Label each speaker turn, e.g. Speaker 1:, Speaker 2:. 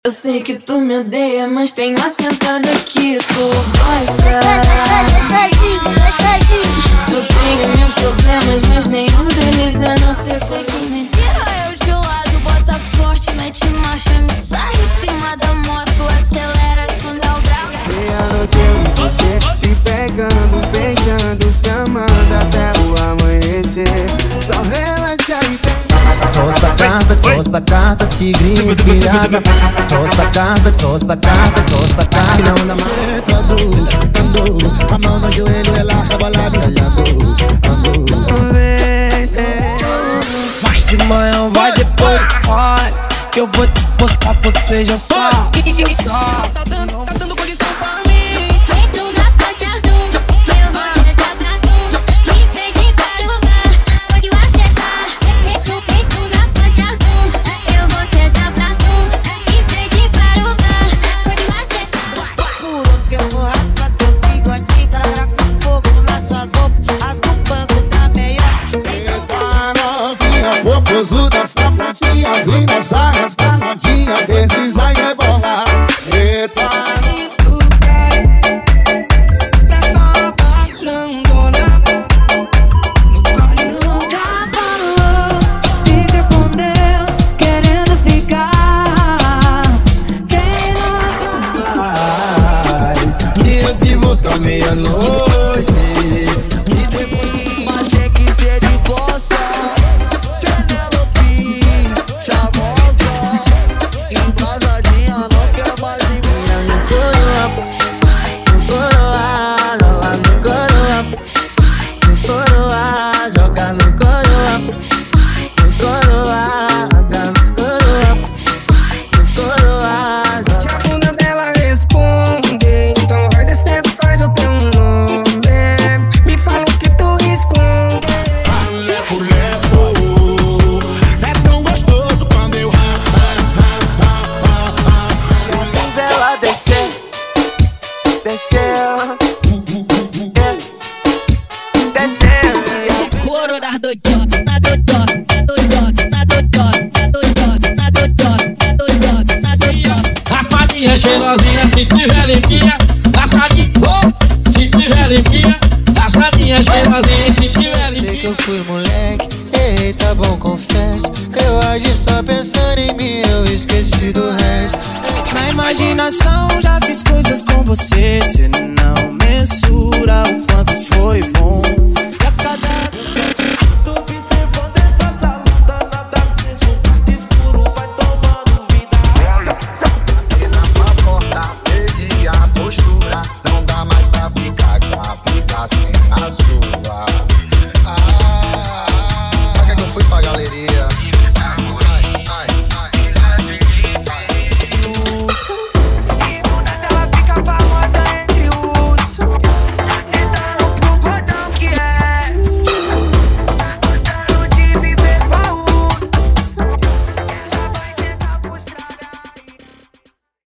Speaker 1: Eu sei que tu me odeia, mas tem uma sentada que tu gosta. Eu tenho mil problemas, mas nenhum deles eu não sei como me
Speaker 2: tira eu de lado, bota forte, mete marcha, me sai em cima da moto, acelera, tu não brava.
Speaker 3: Meia noite eu e você se pegando, beijando, se amando até o amanhecer. Só relaxa e pega.
Speaker 4: Solta a carta, tigrinho filhada. Solta a carta, solta a carta, solta a carta. Não na andou, a mão no joelho, ela rebola me olhando.
Speaker 3: Vai de manhã, vai depois, vai. Que eu vou te botar, você já sabe.
Speaker 2: Tá dando condição pra mim. Vem tu na faixa azul, eu vou sentar pra tu. De frente para o bar, pode acertar. Vem tu na faixa azul, eu vou sentar pra tu. De frente para o bar, pode acertar.
Speaker 5: Juro que eu vou raspar seu bigodinho, parar com fogo nas suas roupas. Rasga o banco tá melhor.
Speaker 4: Popozuda, safadinha, vem nessa arrasta rodinha, desliza e rebola. Eita,
Speaker 3: Tu quer essa grandona no corre não.
Speaker 5: Já falou, fica com Deus, querendo ficar. Quem não
Speaker 3: Meu divórcio à meia-noite.
Speaker 5: mas tem que ser de costa. Chavosa, embrasadinha, não quer mais em mim.
Speaker 4: no coroa, rola no coroa, joga no coroa, joga no coroa,
Speaker 3: Se a bunda dela responde, então vai descendo, faz o teu nome. Me fala o que tu esconde.
Speaker 4: Leco, é tão gostoso quando eu
Speaker 3: Ela descer, descer.
Speaker 2: Coro das doidona, na doidona, na doidona, na doidona, na doidona, na doidona, na doidona, na doidona.
Speaker 6: Raspadinha cheirosinha, se tiver limpinha. Raspadinha, se tiver limpinha. Raspadinha cheirosinha, se tiver
Speaker 4: sei que
Speaker 6: limpinha.
Speaker 4: eu fui moleque, ei, tá bom, confesso. Eu agi só pensando em mim, eu esqueci do resto.
Speaker 3: Na imaginação já fiz coisas com você. Cê não mensura o quanto foi bom. E a cada tô observando essa saluda, nada aceso, quarto escuro vai tomando vida.
Speaker 4: Bater na sua porta, perdi a postura. Não dá mais pra ficar com a briga sem a sua.